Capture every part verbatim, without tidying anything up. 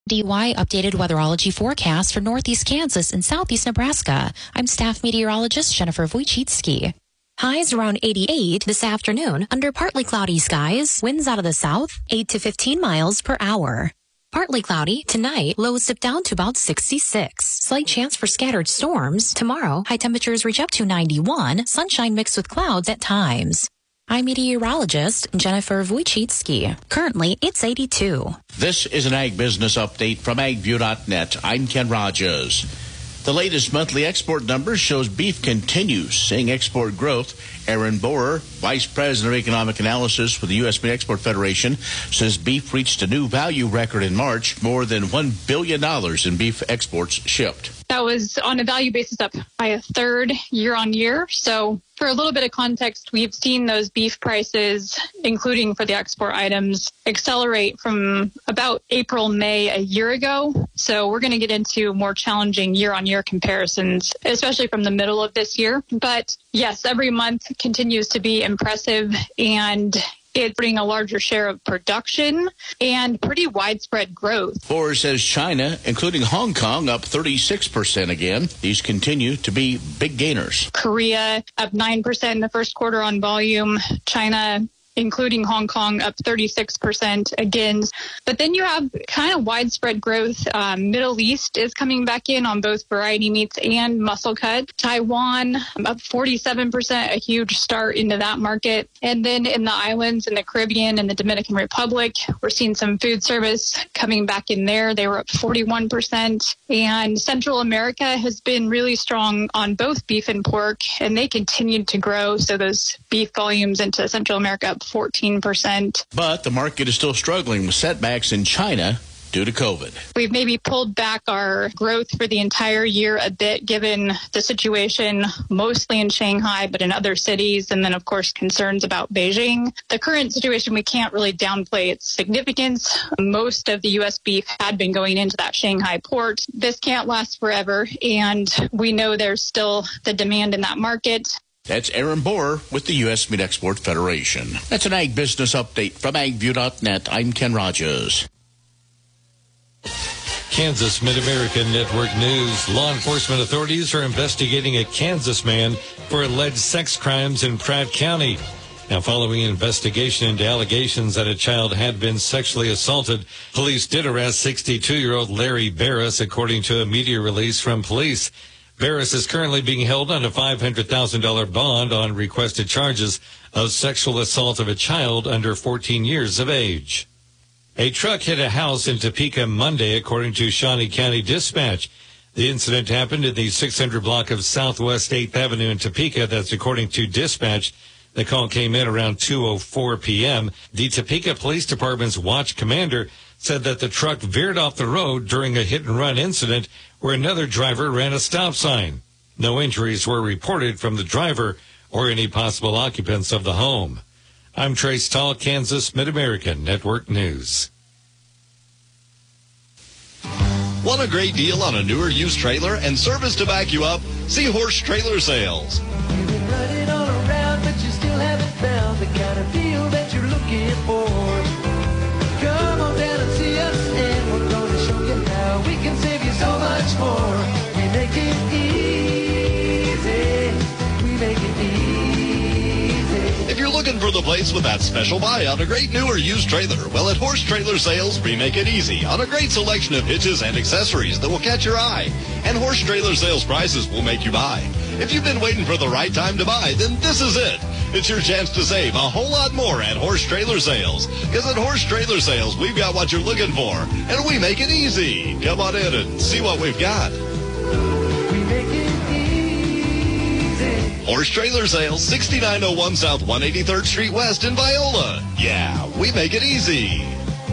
D Y updated weatherology forecast for northeast Kansas and southeast Nebraska. I'm staff meteorologist Jennifer Wojcicki. Highs around eighty-eight this afternoon under partly cloudy skies. Winds out of the south, eight to fifteen miles per hour. Partly cloudy tonight, lows dip down to about sixty-six. Slight chance for scattered storms. Tomorrow, high temperatures reach up to ninety-one. Sunshine mixed with clouds at times. I'm meteorologist Jennifer Wojcicki. Currently, it's eighty-two. This is an Ag Business Update from ag view dot net. I'm Ken Rogers. The latest monthly export numbers shows beef continues seeing export growth. Aaron Borer, Vice President of Economic Analysis for the U S Meat Export Federation, says beef reached a new value record in March, more than one billion dollars in beef exports shipped. That was on a value basis up by a third year on year. So for a little bit of context, we've seen those beef prices, including for the export items, accelerate from about April, May a year ago. So we're going to get into more challenging year on year comparisons, especially from the middle of this year. But yes, every month continues to be impressive, and it's bringing a larger share of production and pretty widespread growth. Borer says China, including Hong Kong, up thirty-six percent again. These continue to be big gainers. Korea up nine percent in the first quarter on volume. China, including Hong Kong, up thirty-six percent again. But then you have kind of widespread growth. Um, Middle East is coming back in on both variety meats and muscle cut. Taiwan up forty-seven percent, a huge start into that market. And then in the islands, in the Caribbean and the Dominican Republic, we're seeing some food service coming back in there. They were up forty-one percent. And Central America has been really strong on both beef and pork, and they continued to grow. So those beef volumes into Central America up fourteen percent. But the market is still struggling with setbacks in China due to COVID. We've maybe pulled back our growth for the entire year a bit, given the situation mostly in Shanghai, but in other cities, and then, of course, concerns about Beijing. The current situation, we can't really downplay its significance. Most of the U S beef had been going into that Shanghai port. This can't last forever, and we know there's still the demand in that market. That's Aaron Borer with the U S Meat Export Federation. That's an Ag Business Update from ag view dot net. I'm Ken Rogers. Kansas Mid-American Network News. Law enforcement authorities are investigating a Kansas man for alleged sex crimes in Pratt County. Now, following an investigation into allegations that a child had been sexually assaulted, police did arrest sixty-two-year-old Larry Barris, according to a media release from police. Barris is currently being held on a five hundred thousand dollars bond on requested charges of sexual assault of a child under fourteen years of age. A truck hit a house in Topeka Monday, according to Shawnee County Dispatch. The incident happened in the six hundred block of Southwest eighth Avenue in Topeka. That's according to Dispatch. The call came in around two oh four p.m. The Topeka Police Department's watch commander said that the truck veered off the road during a hit-and-run incident where another driver ran a stop sign. No injuries were reported from the driver or any possible occupants of the home. I'm Trace Tall, Kansas Mid-American Network News. Want a great deal on a newer used trailer and service to back you up? See Horse Trailer Sales. You've been running all around, but you still haven't found the kind of deal that you're looking for. Come on down and see us, and we're going to show you how we can save you so much more. We make it easy. We make it easy. If you're looking for the place with that special buy on a great new or used trailer, well, at Horse Trailer Sales, we make it easy on a great selection of hitches and accessories that will catch your eye. And Horse Trailer Sales prices will make you buy. If you've been waiting for the right time to buy, then this is it. It's your chance to save a whole lot more at Horse Trailer Sales. Because at Horse Trailer Sales, we've got what you're looking for, and we make it easy. Come on in and see what we've got. We make it easy. Horse Trailer Sales, sixty-nine oh one South one hundred eighty-third Street West in Viola. Yeah, we make it easy.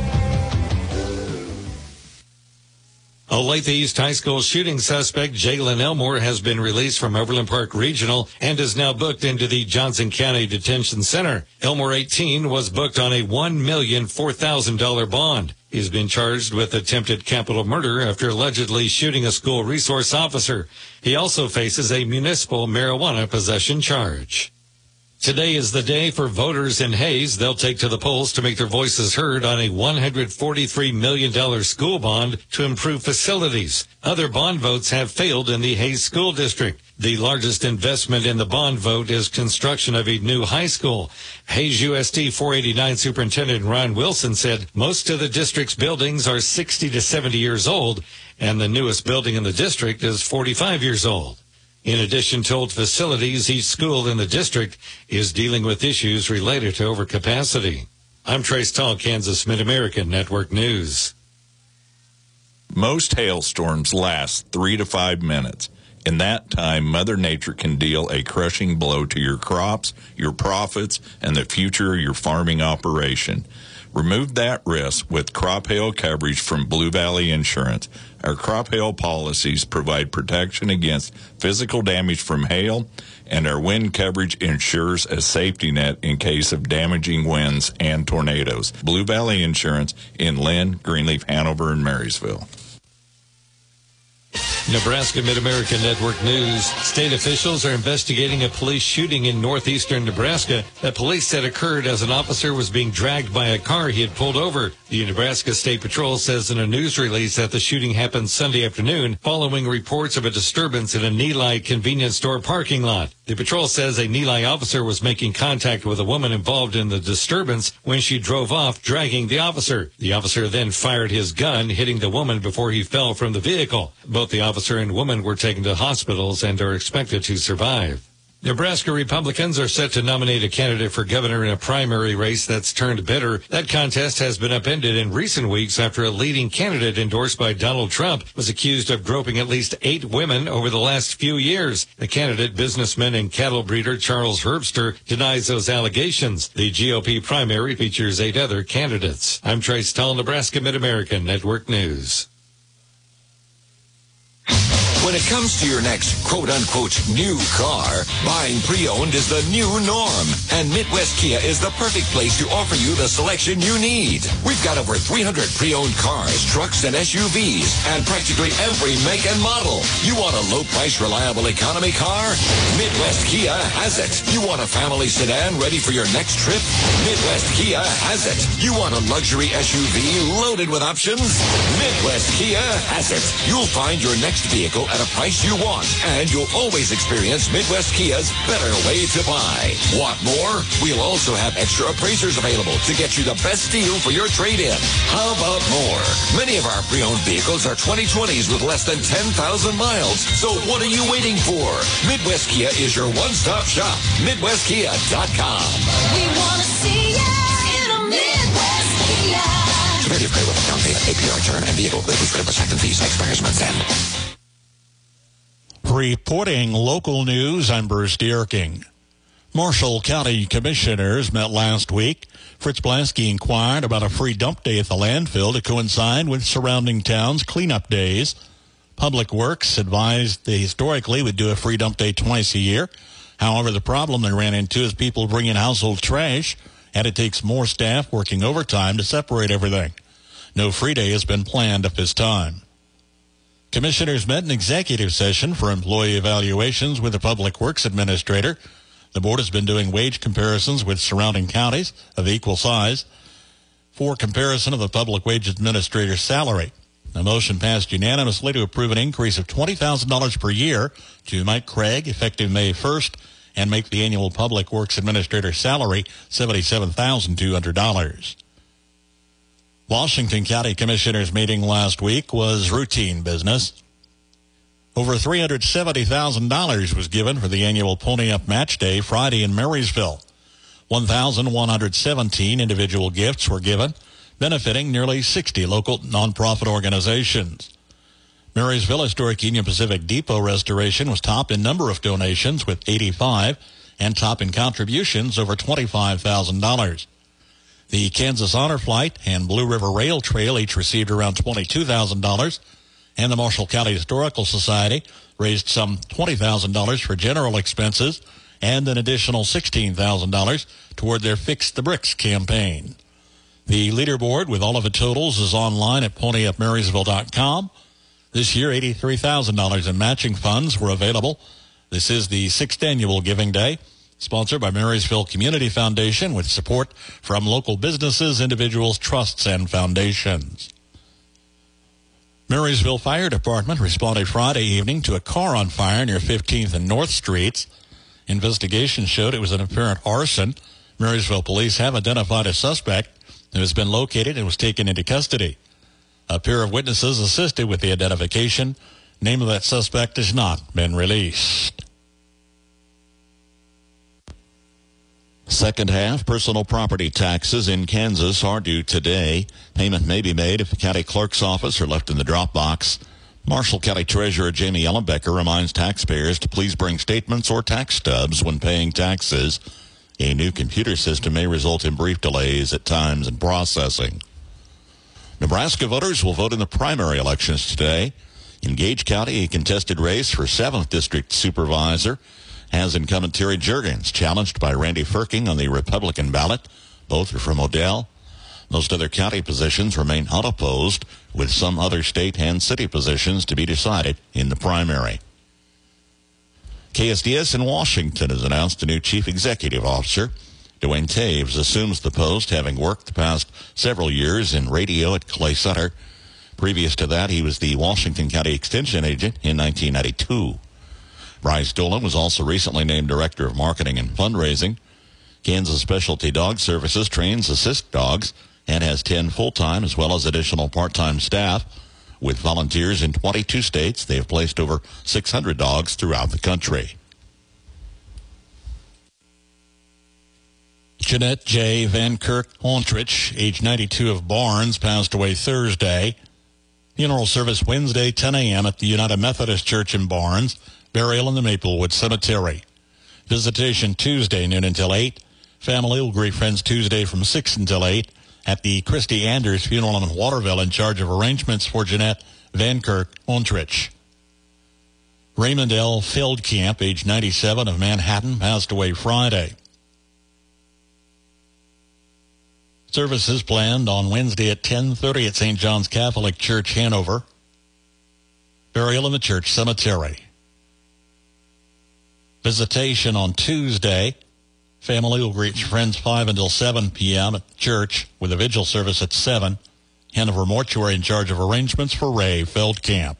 A Olathe East High School shooting suspect, Jalen Elmore, has been released from Overland Park Regional and is now booked into the Johnson County Detention Center. Elmore, eighteen, was booked on a one million four thousand dollars bond. He's been charged with attempted capital murder after allegedly shooting a school resource officer. He also faces a municipal marijuana possession charge. Today is the day for voters in Hays. They'll take to the polls to make their voices heard on a one hundred forty-three million dollars school bond to improve facilities. Other bond votes have failed in the Hays School District. The largest investment in the bond vote is construction of a new high school. Hays U S D four eighty-nine Superintendent Ron Wilson said most of the district's buildings are sixty to seventy years old, and the newest building in the district is forty-five years old. In addition to old facilities, each school in the district is dealing with issues related to overcapacity. I'm Trace Tall, Kansas Mid-American Network News. Most hailstorms last three to five minutes. In that time, Mother Nature can deal a crushing blow to your crops, your profits, and the future of your farming operation. Remove that risk with crop hail coverage from Blue Valley Insurance. Our crop hail policies provide protection against physical damage from hail, and our wind coverage ensures a safety net in case of damaging winds and tornadoes. Blue Valley Insurance in Lynn, Greenleaf, Hanover, and Marysville. Nebraska Mid-American Network News. State officials are investigating a police shooting in northeastern Nebraska that police said occurred as an officer was being dragged by a car he had pulled over. The Nebraska State Patrol says in a news release that the shooting happened Sunday afternoon following reports of a disturbance in a Neligh convenience store parking lot. The patrol says a Neligh officer was making contact with a woman involved in the disturbance when she drove off, dragging the officer. The officer then fired his gun, hitting the woman before he fell from the vehicle. Both the officer and woman were taken to hospitals and are expected to survive. Nebraska Republicans are set to nominate a candidate for governor in a primary race that's turned bitter. That contest has been upended in recent weeks after a leading candidate endorsed by Donald Trump was accused of groping at least eight women over the last few years. The candidate, businessman and cattle breeder Charles Herbster, denies those allegations. The G O P primary features eight other candidates. I'm Trace Tall, Nebraska Mid-American Network News. When it comes to your next quote-unquote new car, buying pre-owned is the new norm. And Midwest Kia is the perfect place to offer you the selection you need. We've got over three hundred pre-owned cars, trucks, and S U Vs, and practically every make and model. You want a low-price, reliable economy car? Midwest Kia has it. You want a family sedan ready for your next trip? Midwest Kia has it. You want a luxury S U V loaded with options? Midwest Kia has it. You'll find your next vehicle at a price you want, and you'll always experience Midwest Kia's better way to buy. Want more? We'll also have extra appraisers available to get you the best deal for your trade-in. How about more? Many of our pre-owned vehicles are twenty twenties with less than ten thousand miles. So what are you waiting for? Midwest Kia is your one-stop shop. Midwest Kia dot com. We want to see you in a Midwest Kia. Competitive credit with down payment, A P R term, and vehicle with credit acceptance fees expires month's end. Reporting local news, I'm Bruce Dierking. Marshall County Commissioners met last week. Fritz Blasky inquired about a free dump day at the landfill to coincide with surrounding towns' cleanup days. Public Works advised they historically would do a free dump day twice a year. However, the problem they ran into is people bring in household trash, and it takes more staff working overtime to separate everything. No free day has been planned at this time. Commissioners met in executive session for employee evaluations with the Public Works Administrator. The board has been doing wage comparisons with surrounding counties of equal size for comparison of the Public Wage Administrator's salary. A motion passed unanimously to approve an increase of twenty thousand dollars per year to Mike Craig effective May first and make the annual Public Works Administrator's salary seventy-seven thousand two hundred dollars. Washington County Commissioners meeting last week was routine business. Over three hundred seventy thousand dollars was given for the annual Pony Up Match Day Friday in Marysville. one thousand one hundred seventeen individual gifts were given, benefiting nearly sixty local nonprofit organizations. Marysville Historic Union Pacific Depot Restoration was top in number of donations with eighty-five and top in contributions over twenty-five thousand dollars. The Kansas Honor Flight and Blue River Rail Trail each received around twenty-two thousand dollars, and the Marshall County Historical Society raised some twenty thousand dollars for general expenses and an additional sixteen thousand dollars toward their Fix the Bricks campaign. The leaderboard with all of the totals is online at pony up marysville dot com. This year, eighty-three thousand dollars in matching funds were available. This is the sixth annual Giving Day. Sponsored by Marysville Community Foundation with support from local businesses, individuals, trusts, and foundations. Marysville Fire Department responded Friday evening to a car on fire near fifteenth and North Streets. Investigation showed it was an apparent arson. Marysville police have identified a suspect who has been located and was taken into custody. A pair of witnesses assisted with the identification. Name of that suspect has not been released. Second half personal property taxes in Kansas are due today. Payment may be made if the county clerk's office or left in the drop box. Marshall County Treasurer Jamie Ellenbecker reminds taxpayers to please bring statements or tax stubs when paying taxes. A new computer system may result in brief delays at times in processing. Nebraska voters will vote in the primary elections today. In Gage County, a contested race for seventh District Supervisor has incumbent Terry Juergens challenged by Randy Firking on the Republican ballot. Both are from Odell. Most other county positions remain unopposed, with some other state and city positions to be decided in the primary. K S D S in Washington has announced a new chief executive officer. Dwayne Taves assumes the post, having worked the past several years in radio at Clay Center. Previous to that, he was the Washington County Extension Agent in nineteen ninety-two. Bryce Dolan was also recently named Director of Marketing and Fundraising. Kansas Specialty Dog Services trains assist dogs and has ten full-time as well as additional part-time staff. With volunteers in twenty-two states, they have placed over six hundred dogs throughout the country. Jeanette J. Van Kirk Ontrich, age ninety-two, of Barnes, passed away Thursday. Funeral service Wednesday, ten a.m. at the United Methodist Church in Barnes. Burial in the Maplewood Cemetery. Visitation Tuesday, noon until eight. Family will greet friends Tuesday from six until eight at the Christy Anders Funeral Home in Waterville, in charge of arrangements for Jeanette Van Kirk Ontrich. Raymond L. Feldkamp, age ninety-seven, of Manhattan, passed away Friday. Services planned on Wednesday at ten thirty at Saint John's Catholic Church, Hanover. Burial in the church cemetery. Visitation on Tuesday. Family will greet friends five until seven p.m. at church with a vigil service at seven. Hanover Mortuary in charge of arrangements for Ray Feldkamp.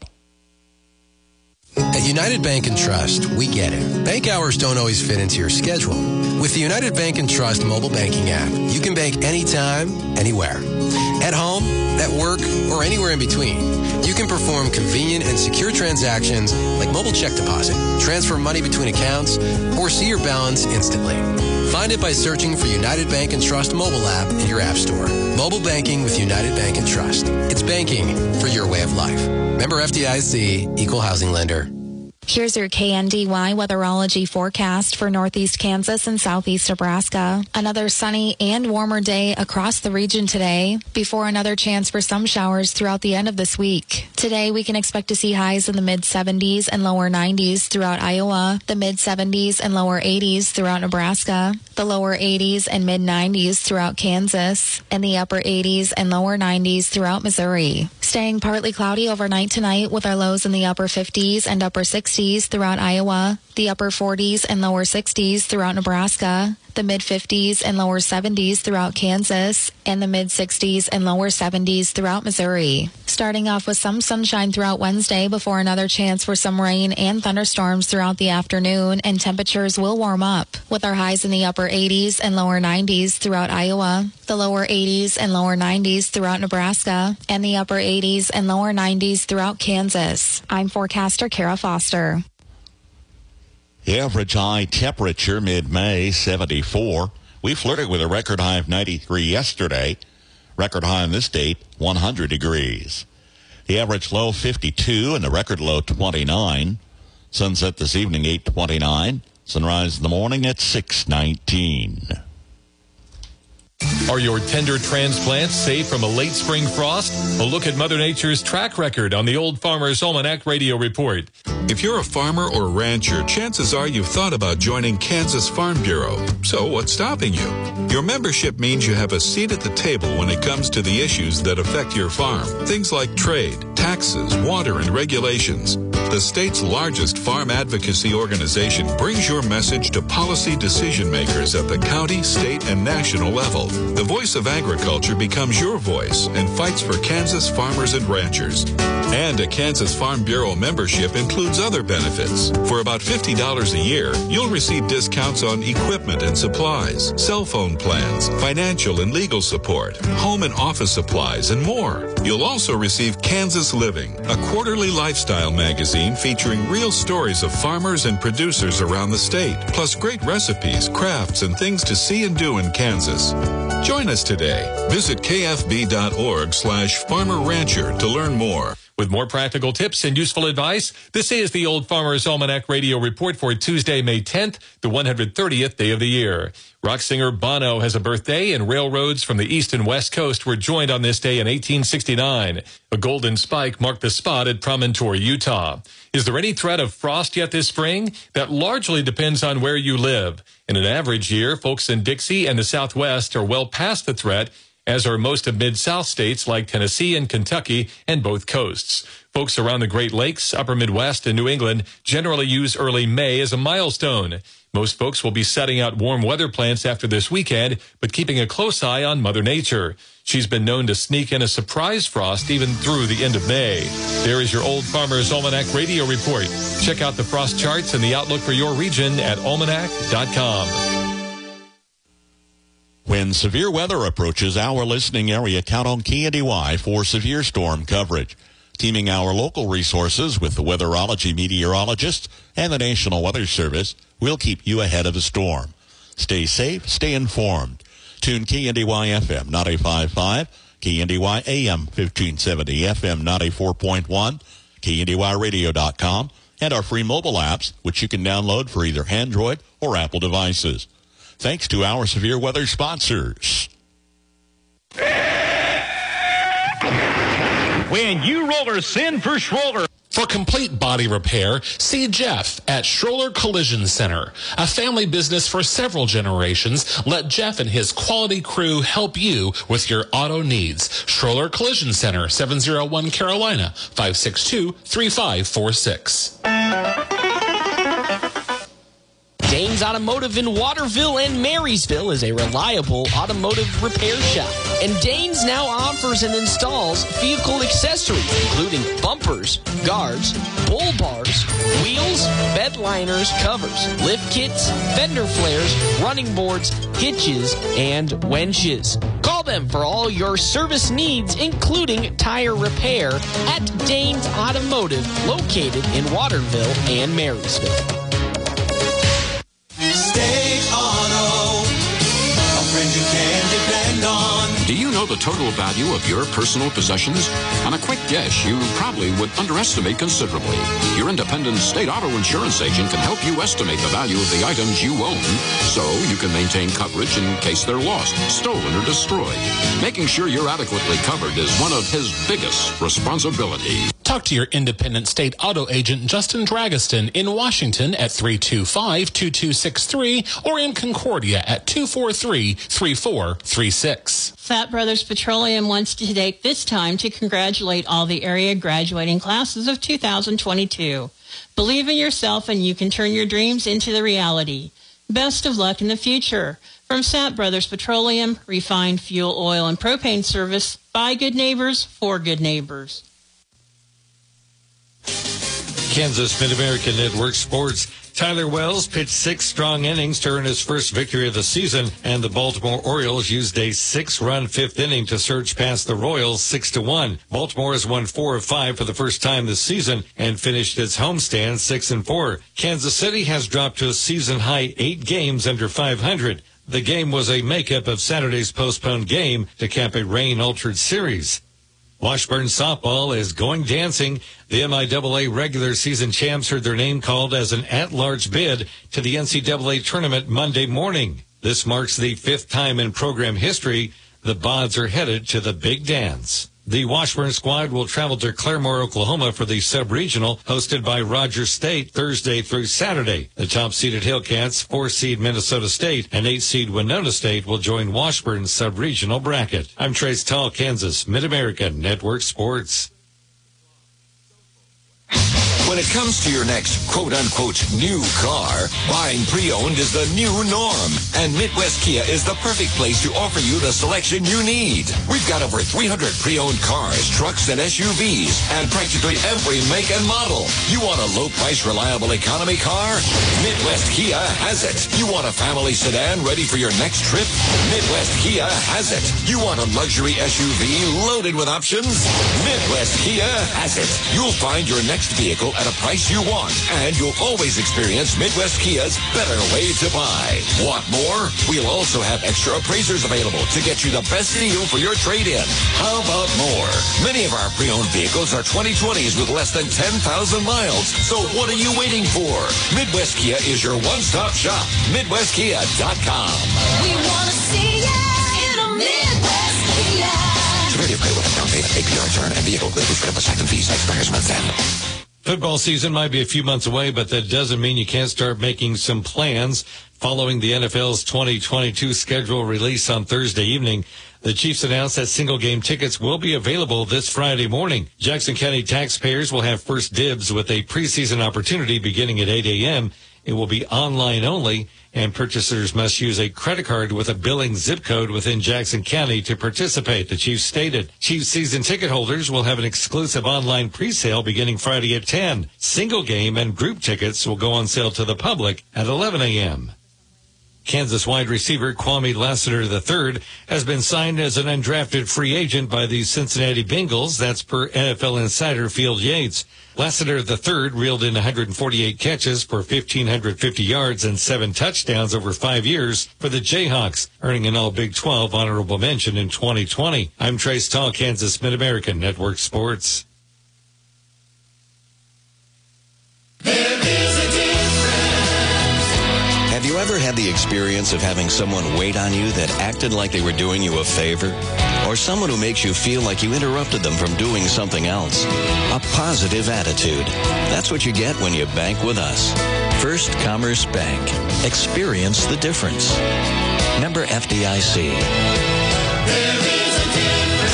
At United Bank and Trust, we get it. Bank hours don't always fit into your schedule. With the United Bank and Trust mobile banking app, you can bank anytime, anywhere. At home, at work, or anywhere in between. You can perform convenient and secure transactions like mobile check deposit, transfer money between accounts, or see your balance instantly. Find it by searching for United Bank and Trust mobile app in your app store. Mobile banking with United Bank and Trust. It's banking for your way of life. Member F D I C, Equal Housing Lender. Here's your K N D Y weatherology forecast for northeast Kansas and southeast Nebraska. Another sunny and warmer day across the region today, before another chance for some showers throughout the end of this week. Today, we can expect to see highs in the mid seventies and lower nineties throughout Iowa, the mid seventies and lower eighties throughout Nebraska, the lower eighties and mid nineties throughout Kansas, and the upper eighties and lower nineties throughout Missouri. Staying partly cloudy overnight tonight with our lows in the upper fifties and upper sixties throughout Iowa, the upper forties and lower sixties throughout Nebraska, the mid fifties and lower seventies throughout Kansas, and the mid sixties and lower seventies throughout Missouri. Starting off with some sunshine throughout Wednesday before another chance for some rain and thunderstorms throughout the afternoon, and temperatures will warm up with our highs in the upper eighties and lower nineties throughout Iowa, the lower eighties and lower nineties throughout Nebraska, and the upper eighties and lower nineties throughout Kansas. I'm forecaster Kara Foster. The average high temperature mid-May, seventy-four. We flirted with a record high of ninety-three yesterday. Record high in this date, one hundred degrees. The average low, fifty-two, and the record low, twenty-nine. Sunset this evening, eight twenty-nine. Sunrise in the morning at six nineteen. Are your tender transplants safe from a late spring frost? A look at Mother Nature's track record on the Old Farmer's Almanac Radio Report. If you're a farmer or rancher, chances are you've thought about joining Kansas Farm Bureau. So what's stopping you? Your membership means you have a seat at the table when it comes to the issues that affect your farm. Things like trade, taxes, water, and regulations. the state's largest farm advocacy organization, brings your message to policy decision makers at the county, state, and national level. The Voice of Agriculture becomes your voice and fights for Kansas farmers and ranchers. And a Kansas Farm Bureau membership includes other benefits. For about fifty dollars a year, you'll receive discounts on equipment and supplies, cell phone plans, financial and legal support, home and office supplies, and more. You'll also receive Kansas Living, a quarterly lifestyle magazine featuring real stories of farmers and producers around the state, plus great recipes, crafts, and things to see and do in Kansas. Join us today. Visit kfb.org slash farmer rancher to learn more. With more practical tips and useful advice, this is the Old Farmer's Almanac Radio Report for Tuesday, May tenth, the one hundred thirtieth day of the year. Rock singer Bono has a birthday, and railroads from the east and west coast were joined on this day in eighteen sixty-nine. A golden spike marked the spot at Promontory, Utah. Is there any threat of frost yet this spring? That largely depends on where you live. In an average year, folks in Dixie and the Southwest are well past the threat, as are most of Mid-South states like Tennessee and Kentucky and both coasts. Folks around the Great Lakes, Upper Midwest, and New England generally use early May as a milestone. Most folks will be setting out warm weather plants after this weekend, but keeping a close eye on Mother Nature. She's been known to sneak in a surprise frost even through the end of May. There is your Old Farmer's Almanac Radio Report. Check out the frost charts and the outlook for your region at almanac dot com. When severe weather approaches our listening area, count on K N D Y for severe storm coverage. Teaming our local resources with the weatherology meteorologists and the National Weather Service, we'll keep you ahead of the storm. Stay safe, stay informed. Tune K N D Y F M ninety-five point five, K N D Y A M fifteen seventy, F M ninety-four point one, K N D Y radio dot com, and our free mobile apps, which you can download for either Android or Apple devices. Thanks to our severe weather sponsors. When you roller, send for Schroller. For complete body repair, see Jeff at Schroller Collision Center. A family business for several generations, let Jeff and his quality crew help you with your auto needs. Schroller Collision Center, seven oh one Carolina, five six two, three five four six. Danes Automotive in Waterville and Marysville is a reliable automotive repair shop. And Danes now offers and installs vehicle accessories, including bumpers, guards, bull bars, wheels, bed liners, covers, lift kits, fender flares, running boards, hitches, and winches. Call them for all your service needs, including tire repair, at Danes Automotive, located in Waterville and Marysville. State Auto, a friend you can depend on. Do you know the total value of your personal possessions? On a quick guess, you probably would underestimate considerably. Your independent state auto insurance agent can help you estimate the value of the items you own, so you can maintain coverage in case they're lost, stolen, or destroyed. Making sure you're adequately covered is one of his biggest responsibilities. Talk to your independent state auto agent, Justin Dragiston, in Washington at three two five, two two six three or in Concordia at two four three, three four three six. Fat Brothers Petroleum wants to take this time to congratulate all the area graduating classes of two thousand twenty-two. Believe in yourself and you can turn your dreams into the reality. Best of luck in the future. From Fat Brothers Petroleum, refined fuel, oil, and propane service, by good neighbors, for good neighbors. Kansas Mid-American Network Sports. Tyler Wells pitched six strong innings to earn his first victory of the season, and the Baltimore Orioles used a six-run fifth inning to surge past the Royals six to one. Baltimore has won four of five for the first time this season and finished its homestand six and four. Kansas City has dropped to a season-high eight games under five hundred. The game was a makeup of Saturday's postponed game to cap a rain-altered series. Washburn softball is going dancing. The M I A A regular season champs heard their name called as an at-large bid to the N C double A tournament Monday morning. This marks the fifth time in program history the Bods are headed to the big dance. The Washburn squad will travel to Claremore, Oklahoma for the sub-regional hosted by Rogers State Thursday through Saturday. The top-seeded Hillcats, four-seed Minnesota State, and eight-seed Winona State will join Washburn's sub-regional bracket. I'm Trace Tall, Kansas Mid-American Network Sports. When it comes to your next quote-unquote new car, buying pre-owned is the new norm. And Midwest Kia is the perfect place to offer you the selection you need. We've got over three hundred pre-owned cars, trucks, and S U Vs, and practically every make and model. You want a low-price, reliable economy car? Midwest Kia has it. You want a family sedan ready for your next trip? Midwest Kia has it. You want a luxury S U V loaded with options? Midwest Kia has it. You'll find your next vehicle at a price you want, and you'll always experience Midwest Kia's better way to buy. Want more? We'll also have extra appraisers available to get you the best deal for your trade-in. How about more? Many of our pre-owned vehicles are twenty twenties with less than ten thousand miles. So what are you waiting for? Midwest Kia is your one-stop shop. Midwest Kia dot com. We want to see ya in a Midwest Kia. Security of credit with a down payment, A P R return, and vehicle with critical second fees expires month end. Football season might be a few months away, but that doesn't mean you can't start making some plans. Following the N F L's twenty twenty-two schedule release on Thursday evening, the Chiefs announced that single-game tickets will be available this Friday morning. Jackson County taxpayers will have first dibs with a preseason opportunity beginning at eight a.m. It will be online only, and purchasers must use a credit card with a billing zip code within Jackson County to participate, the Chiefs stated. Chiefs season ticket holders will have an exclusive online presale beginning Friday at ten. Single game and group tickets will go on sale to the public at eleven a.m. Kansas wide receiver Kwame Lassiter the third has been signed as an undrafted free agent by the Cincinnati Bengals. That's per N F L insider Field Yates. Lassiter the third reeled in one hundred forty-eight catches for one thousand five hundred fifty yards and seven touchdowns over five years for the Jayhawks, earning an All-Big twelve honorable mention in twenty twenty. I'm Trace Tall, Kansas Mid-American Network Sports. Have you ever had the experience of having someone wait on you that acted like they were doing you a favor? Or someone who makes you feel like you interrupted them from doing something else? A positive attitude. That's what you get when you bank with us. First Commerce Bank. Experience the difference. Member F D I C. There is a difference.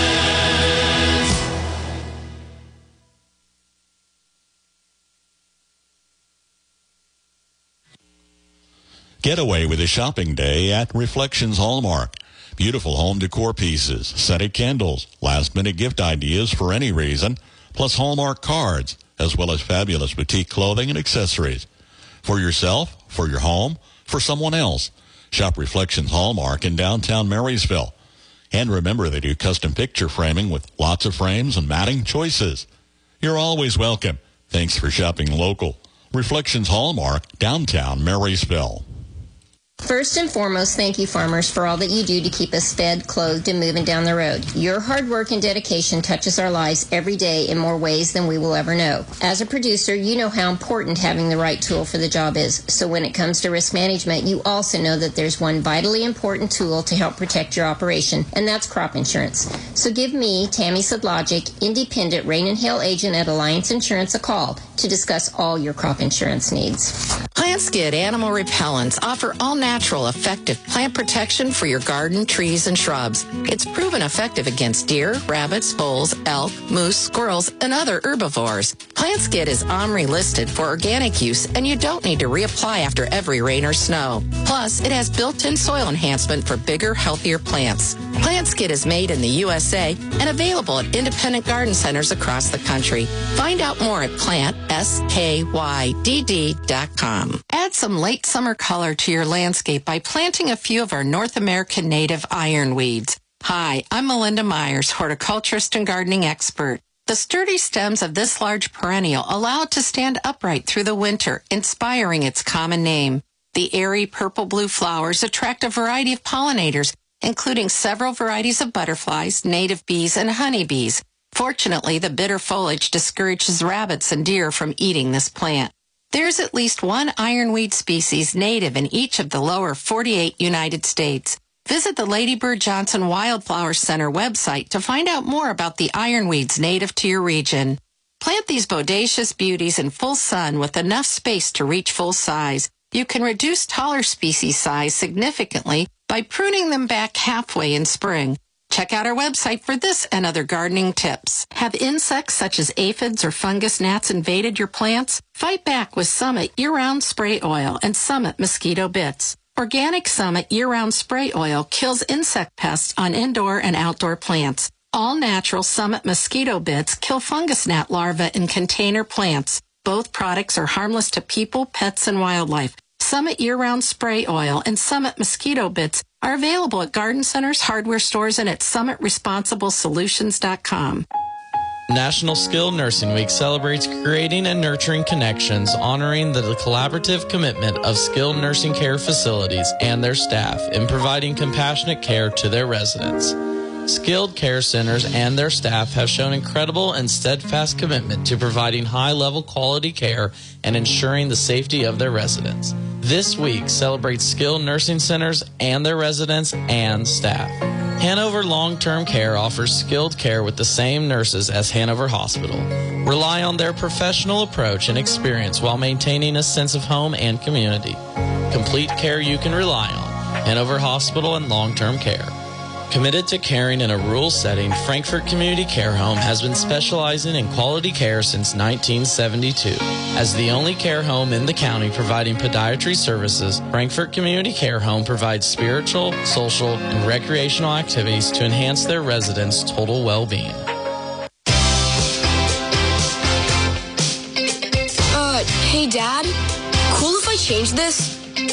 Get away with a shopping day at Reflections Hallmark. Beautiful home decor pieces, scented candles, last-minute gift ideas for any reason, plus Hallmark cards, as well as fabulous boutique clothing and accessories. For yourself, for your home, for someone else. Shop Reflections Hallmark in downtown Marysville. And remember, they do custom picture framing with lots of frames and matting choices. You're always welcome. Thanks for shopping local. Reflections Hallmark, downtown Marysville. First and foremost, thank you, farmers, for all that you do to keep us fed, clothed, and moving down the road. Your hard work and dedication touches our lives every day in more ways than we will ever know. As a producer, you know how important having the right tool for the job is. So when it comes to risk management, you also know that there's one vitally important tool to help protect your operation, and that's crop insurance. So give me, Tammy Sadlogic, independent rain and hail agent at Alliance Insurance, a call to discuss all your crop insurance needs. PlantSkid Animal Repellents offer all natural, effective plant protection for your garden, trees, and shrubs. It's proven effective against deer, rabbits, bulls, elk, moose, squirrels, and other herbivores. PlantSkid is OMRI listed for organic use, and you don't need to reapply after every rain or snow. Plus, it has built-in soil enhancement for bigger, healthier plants. PlantSkid is made in the U S A and available at independent garden centers across the country. Find out more at plant skydd dot com. Add some late summer color to your landscape by planting a few of our North American native ironweeds. Hi, I'm Melinda Myers, horticulturist and gardening expert. The sturdy stems of this large perennial allow it to stand upright through the winter, inspiring its common name. The airy purple-blue flowers attract a variety of pollinators, including several varieties of butterflies, native bees, and honeybees. Fortunately, the bitter foliage discourages rabbits and deer from eating this plant. There's at least one ironweed species native in each of the lower forty-eight United States. Visit the Lady Bird Johnson Wildflower Center website to find out more about the ironweeds native to your region. Plant these bodacious beauties in full sun with enough space to reach full size. You can reduce taller species size significantly by pruning them back halfway in spring. Check out our website for this and other gardening tips. Have insects such as aphids or fungus gnats invaded your plants? Fight back with Summit Year-Round Spray Oil and Summit Mosquito Bits. Organic Summit Year-Round Spray Oil kills insect pests on indoor and outdoor plants. All natural Summit Mosquito Bits kill fungus gnat larvae in container plants. Both products are harmless to people, pets, and wildlife. Summit Year-Round Spray Oil and Summit Mosquito Bits are available at garden centers, hardware stores, and at summit responsible solutions dot com. National Skilled Nursing Week celebrates creating and nurturing connections, honoring the collaborative commitment of skilled nursing care facilities and their staff in providing compassionate care to their residents. Skilled care centers and their staff have shown incredible and steadfast commitment to providing high-level quality care and ensuring the safety of their residents. This week celebrates skilled nursing centers and their residents and staff. Hanover Long-Term Care offers skilled care with the same nurses as Hanover Hospital. Rely on their professional approach and experience while maintaining a sense of home and community. Complete care you can rely on. Hanover Hospital and Long-Term Care. Committed to caring in a rural setting, Frankfort Community Care Home has been specializing in quality care since nineteen seventy-two. As the only care home in the county providing podiatry services, Frankfort Community Care Home provides spiritual, social, and recreational activities to enhance their residents' total well-being. Uh, hey, Dad? Cool if I change this?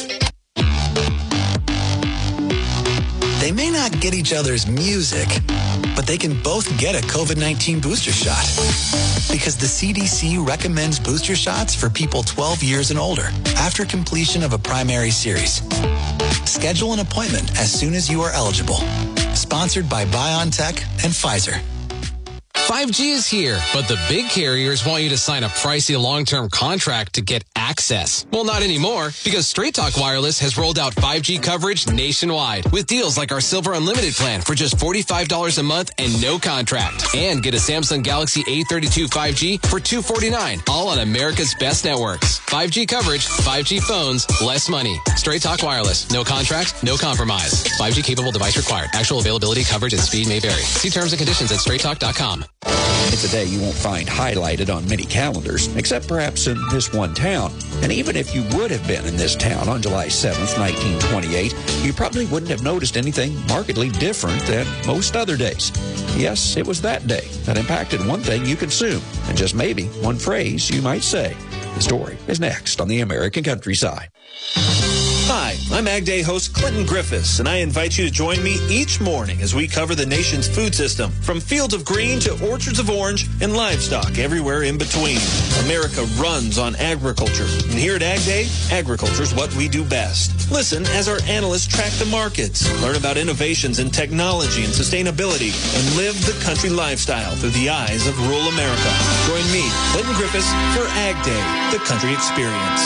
They may not get each other's music, but they can both get a COVID nineteen booster shot. Because the C D C recommends booster shots for people twelve years and older after completion of a primary series. Schedule an appointment as soon as you are eligible. Sponsored by BioNTech and Pfizer. five G is here, but the big carriers want you to sign a pricey long-term contract to get access. Well, not anymore, because Straight Talk Wireless has rolled out five G coverage nationwide with deals like our Silver Unlimited plan for just forty-five dollars a month and no contract. And get a Samsung Galaxy A thirty-two five G for two hundred forty-nine dollars, all on America's best networks. five G coverage, five G phones, less money. Straight Talk Wireless. No contract, no compromise. five G capable device required. Actual availability, coverage, and speed may vary. See terms and conditions at straight talk dot com. It's a day you won't find highlighted on many calendars, except perhaps in this one town. And even if you would have been in this town on July seventh, nineteen twenty-eight, you probably wouldn't have noticed anything markedly different than most other days. Yes, it was that day that impacted one thing you consume, and just maybe one phrase you might say. The story is next on the American Countryside. Hi, I'm Ag Day host Clinton Griffiths, and I invite you to join me each morning as we cover the nation's food system, from fields of green to orchards of orange and livestock everywhere in between. America runs on agriculture, and here at Ag Day, agriculture is what we do best. Listen as our analysts track the markets, learn about innovations in technology and sustainability, and live the country lifestyle through the eyes of rural America. Join me, Clinton Griffiths, for Ag Day, the country experience.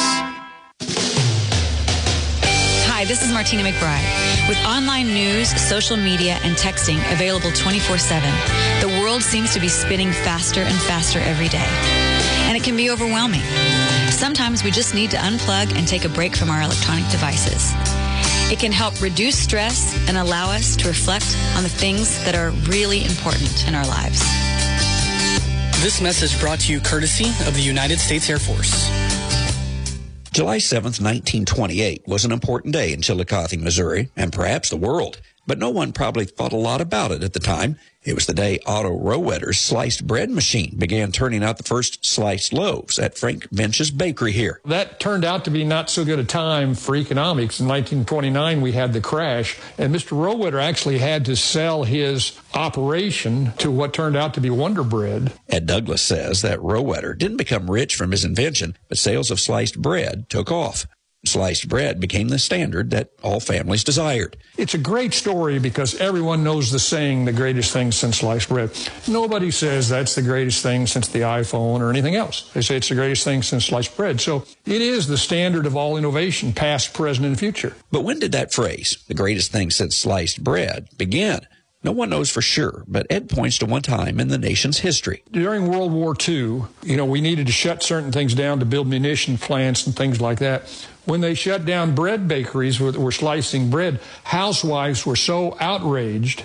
Hi, this is Martina McBride. With online news, social media, and texting available twenty-four seven, the world seems to be spinning faster and faster every day. And it can be overwhelming. Sometimes we just need to unplug and take a break from our electronic devices. It can help reduce stress and allow us to reflect on the things that are really important in our lives. This message brought to you courtesy of the United States Air Force. July seventh, nineteen twenty-eight was an important day in Chillicothe, Missouri, and perhaps the world. But no one probably thought a lot about it at the time. It was the day Otto Rohwedder's sliced bread machine began turning out the first sliced loaves at Frank Bench's bakery here. That turned out to be not so good a time for economics. In nineteen twenty-nine, we had the crash, and Mister Rohwedder actually had to sell his operation to what turned out to be Wonder Bread. Ed Douglas says that Rohwedder didn't become rich from his invention, but sales of sliced bread took off. Sliced bread became the standard that all families desired. It's a great story because everyone knows the saying, the greatest thing since sliced bread. Nobody says that's the greatest thing since the iPhone or anything else. They say it's the greatest thing since sliced bread. So it is the standard of all innovation, past, present, and future. But when did that phrase, the greatest thing since sliced bread, begin? No one knows for sure, but Ed points to one time in the nation's history. During World War Two, you know, we needed to shut certain things down to build munition plants and things like that. When they shut down bread bakeries that were slicing bread, housewives were so outraged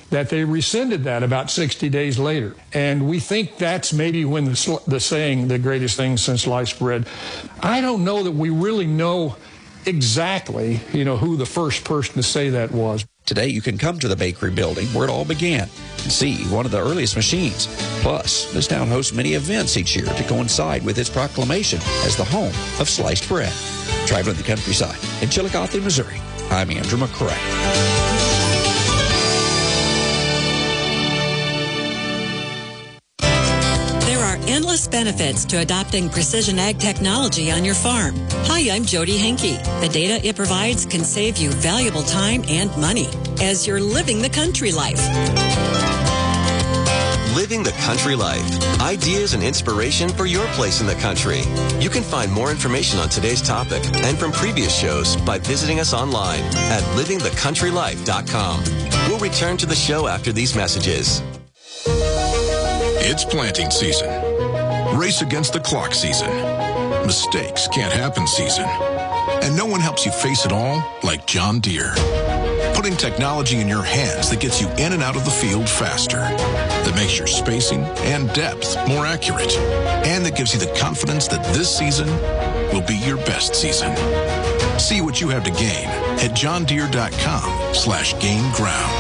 that they rescinded that about sixty days later. And we think that's maybe when the, the saying, the greatest thing since sliced bread. I don't know that we really know exactly, you know, who the first person to say that was. Today, you can come to the bakery building where it all began and see one of the earliest machines. Plus, this town hosts many events each year to coincide with its proclamation as the home of sliced bread. Traveling the countryside in Chillicothe, Missouri, I'm Andrew McCray. Endless benefits to adopting precision ag technology on your farm. Hi, I'm Jody Henke. The data it provides can save you valuable time and money as you're living the country life. Living the country life. Ideas and inspiration for your place in the country. You can find more information on today's topic and from previous shows by visiting us online at living the country life dot com. We'll return to the show after these messages. It's planting season. Race against the clock season. Mistakes can't happen season. And no one helps you face it all like John Deere. Putting technology in your hands that gets you in and out of the field faster. That makes your spacing and depth more accurate. And that gives you the confidence that this season will be your best season. See what you have to gain at john deere dot com slash gain ground.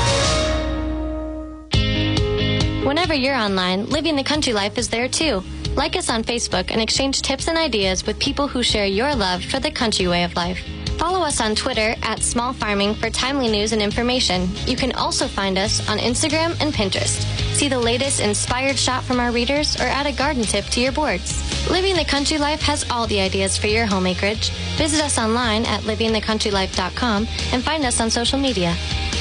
Whenever you're online, Living the Country Life is there too. Like us on Facebook and exchange tips and ideas with people who share your love for the country way of life. Follow us on Twitter at Small Farming for timely news and information. You can also find us on Instagram and Pinterest. See the latest inspired shot from our readers or add a garden tip to your boards. Living the Country Life has all the ideas for your home acreage. Visit us online at living the country life dot com and find us on social media.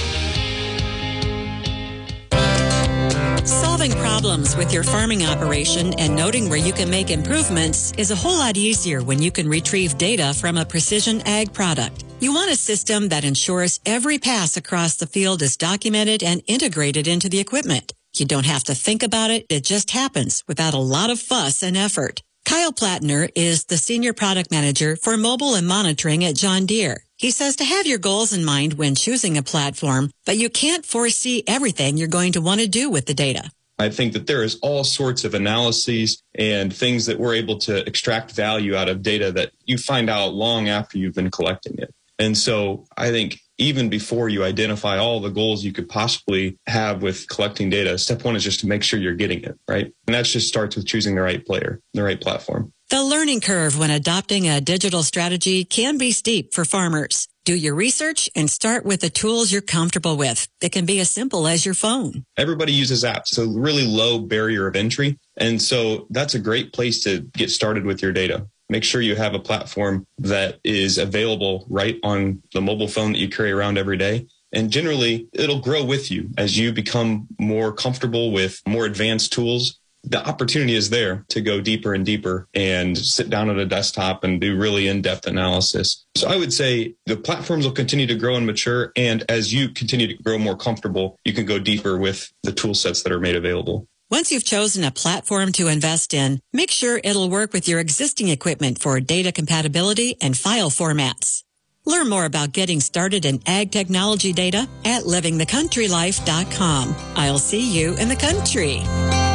Solving problems with your farming operation and noting where you can make improvements is a whole lot easier when you can retrieve data from a precision ag product. You want a system that ensures every pass across the field is documented and integrated into the equipment. You don't have to think about it. It just happens without a lot of fuss and effort. Kyle Plattner is the Senior Product Manager for Mobile and Monitoring at John Deere. He says to have your goals in mind when choosing a platform, but you can't foresee everything you're going to want to do with the data. I think that there is all sorts of analyses and things that we're able to extract value out of data that you find out long after you've been collecting it. And so I think even before you identify all the goals you could possibly have with collecting data, step one is just to make sure you're getting it, right? And that just starts with choosing the right player, the right platform. The learning curve when adopting a digital strategy can be steep for farmers. Do your research and start with the tools you're comfortable with. It can be as simple as your phone. Everybody uses apps, so really low barrier of entry. And so that's a great place to get started with your data. Make sure you have a platform that is available right on the mobile phone that you carry around every day. And generally, it'll grow with you as you become more comfortable with more advanced tools. The opportunity is there to go deeper and deeper and sit down at a desktop and do really in-depth analysis. So I would say the platforms will continue to grow and mature. And as you continue to grow more comfortable, you can go deeper with the tool sets that are made available. Once you've chosen a platform to invest in, make sure it'll work with your existing equipment for data compatibility and file formats. Learn more about getting started in ag technology data at living the country life dot com. I'll see you in the country.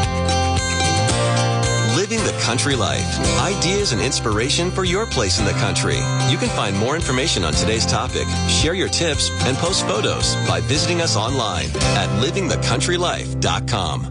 Living the Country Life. Ideas and inspiration for your place in the country. You can find more information on today's topic, share your tips, and post photos by visiting us online at living the country life dot com.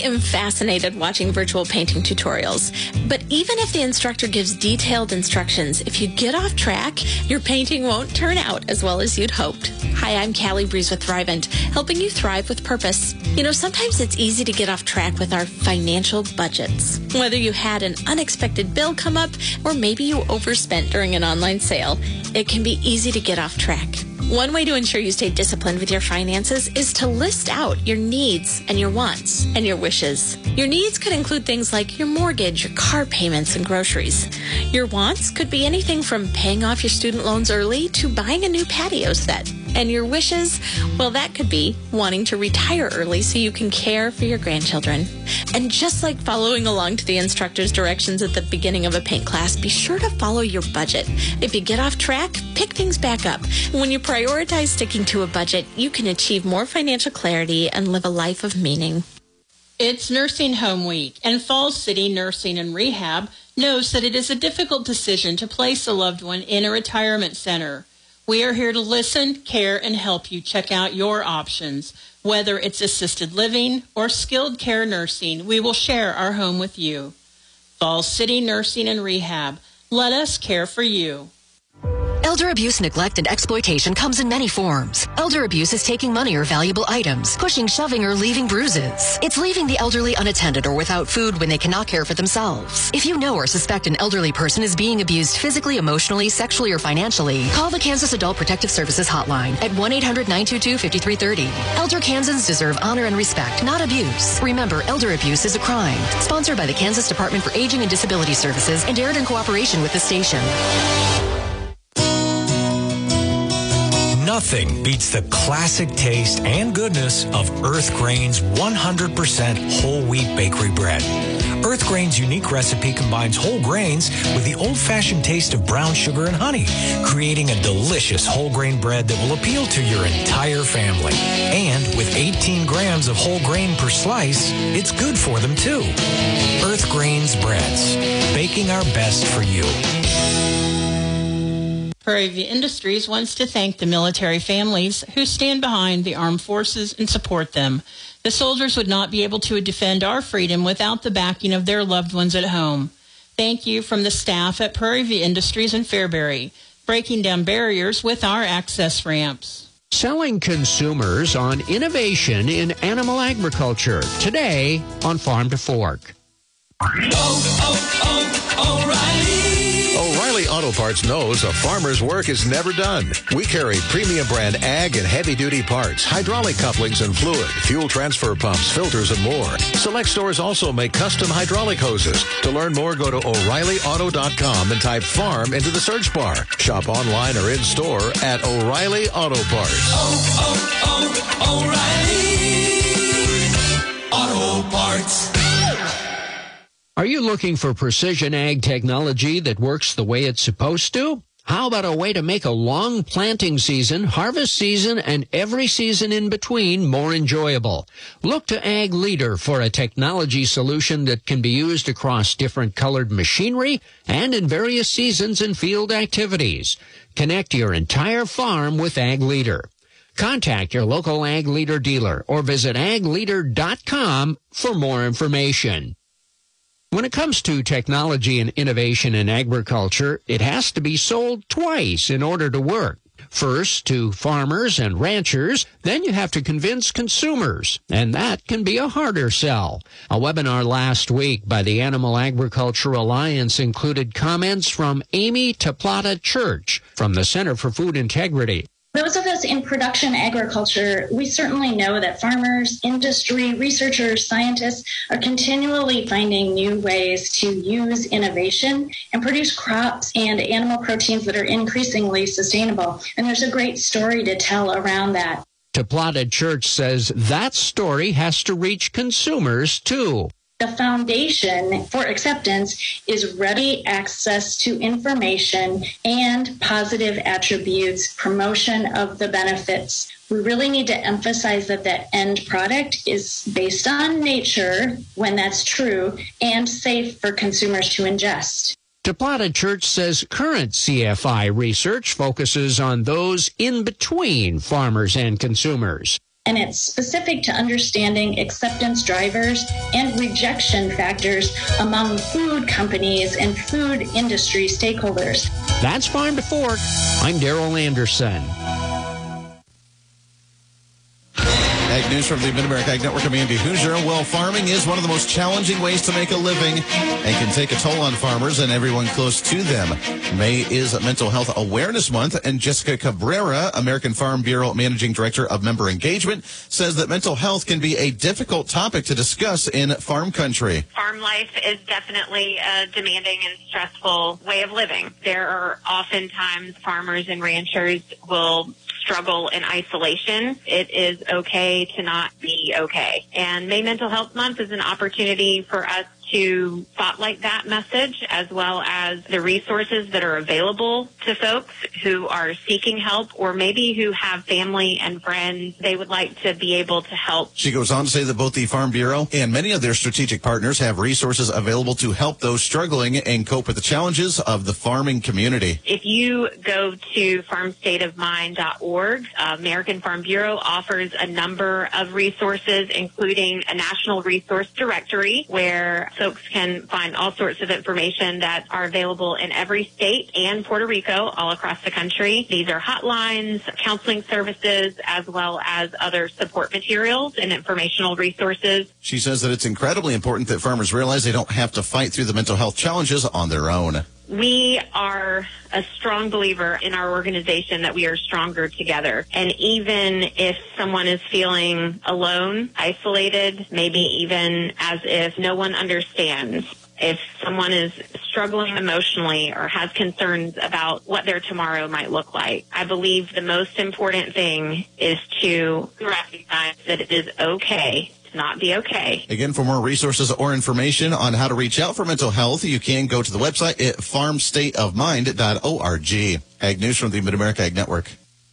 am fascinated watching virtual painting tutorials, but even if the instructor gives detailed instructions, if you get off track, your painting won't turn out as well as you'd hoped. Hi, I'm Callie Breeze with Thrivent, helping you thrive with purpose. You know, sometimes it's easy to get off track with our financial budgets. Whether you had an unexpected bill come up or maybe you overspent during an online sale, it can be easy to get off track. One way to ensure you stay disciplined with your finances is to list out your needs and your wants and your wishes. Your needs could include things like your mortgage, your car payments, and groceries. Your wants could be anything from paying off your student loans early to buying a new patio set. And your wishes, well, that could be wanting to retire early so you can care for your grandchildren. And just like following along to the instructor's directions at the beginning of a paint class, be sure to follow your budget. If you get off track, pick things back up. When you prioritize sticking to a budget, you can achieve more financial clarity and live a life of meaning. It's Nursing Home Week, and Falls City Nursing and Rehab knows that it is a difficult decision to place a loved one in a retirement center. We are here to listen, care, and help you check out your options. Whether it's assisted living or skilled care nursing, we will share our home with you. Falls City Nursing and Rehab. Let us care for you. Elder abuse, neglect, and exploitation comes in many forms. Elder abuse is taking money or valuable items, pushing, shoving, or leaving bruises. It's leaving the elderly unattended or without food when they cannot care for themselves. If you know or suspect an elderly person is being abused physically, emotionally, sexually, or financially, call the Kansas Adult Protective Services Hotline at one eight hundred nine two two five three three zero. Elder Kansans deserve honor and respect, not abuse. Remember, elder abuse is a crime. Sponsored by the Kansas Department for Aging and Disability Services and aired in cooperation with the station. Nothing beats the classic taste and goodness of Earth Grain's one hundred percent whole wheat bakery bread. Earth Grain's unique recipe combines whole grains with the old-fashioned taste of brown sugar and honey, creating a delicious whole grain bread that will appeal to your entire family. And with eighteen grams of whole grain per slice, it's good for them too. Earth Grain's breads, baking our best for you. Prairie View Industries wants to thank the military families who stand behind the armed forces and support them. The soldiers would not be able to defend our freedom without the backing of their loved ones at home. Thank you from the staff at Prairie View Industries in Fairbury, breaking down barriers with our access ramps. Selling consumers on innovation in animal agriculture. Today on Farm to Fork. Oh, oh, O'Reilly. O'Reilly Auto Parts knows a farmer's work is never done. We carry premium brand ag and heavy-duty parts, hydraulic couplings and fluid, fuel transfer pumps, filters, and more. Select stores also make custom hydraulic hoses. To learn more, go to O'Reilly Auto dot com and type farm into the search bar. Shop online or in-store at O'Reilly Auto Parts. Oh, oh, oh, O'Reilly Auto Parts. Are you looking for precision ag technology that works the way it's supposed to? How about a way to make a long planting season, harvest season, and every season in between more enjoyable? Look to Ag Leader for a technology solution that can be used across different colored machinery and in various seasons and field activities. Connect your entire farm with Ag Leader. Contact your local Ag Leader dealer or visit ag leader dot com for more information. When it comes to technology and innovation in agriculture, it has to be sold twice in order to work. First to farmers and ranchers, then you have to convince consumers, and that can be a harder sell. A webinar last week by the Animal Agriculture Alliance included comments from Amy Taplata Church from the Center for Food Integrity. Those of us in production agriculture, we certainly know that farmers, industry, researchers, scientists are continually finding new ways to use innovation and produce crops and animal proteins that are increasingly sustainable. And there's a great story to tell around that. Taplata Church says that story has to reach consumers, too. The foundation for acceptance is ready access to information and positive attributes, promotion of the benefits. We really need to emphasize that the end product is based on nature, when that's true, and safe for consumers to ingest. Taplata Church says current C F I research focuses on those in between farmers and consumers. and it's specific to understanding acceptance drivers and rejection factors among food companies and food industry stakeholders. That's Farm to Fork. I'm Daryl Anderson. Ag News from the Mid-America Ag Network. I'm Andy Hoosier. Well, farming is one of the most challenging ways to make a living and can take a toll on farmers and everyone close to them. May is Mental Health Awareness Month, and Jessica Cabrera, American Farm Bureau Managing Director of Member Engagement, says that mental health can be a difficult topic to discuss in farm country. Farm life is definitely a demanding and stressful way of living. There are oftentimes farmers and ranchers will struggle in isolation. It is okay to not be okay. And May Mental Health Month is an opportunity for us to spotlight that message, as well as the resources that are available to folks who are seeking help, or maybe who have family and friends they would like to be able to help. She goes on to say that both the Farm Bureau and many of their strategic partners have resources available to help those struggling and cope with the challenges of the farming community. If you go to farm state of mind dot org, uh, American Farm Bureau offers a number of resources, including a national resource directory where folks can find all sorts of information that are available in every state and Puerto Rico, all across the country. These are hotlines, counseling services, as well as other support materials and informational resources. She says that it's incredibly important that farmers realize they don't have to fight through the mental health challenges on their own. We are a strong believer in our organization that we are stronger together. And even if someone is feeling alone, isolated, maybe even as if no one understands, if someone is struggling emotionally or has concerns about what their tomorrow might look like, I believe the most important thing is to recognize that it is okay not be okay. Again, for more resources or information on how to reach out for mental health, you can go to the website at farm state of mind dot org. Ag News from the Mid-America Ag Network.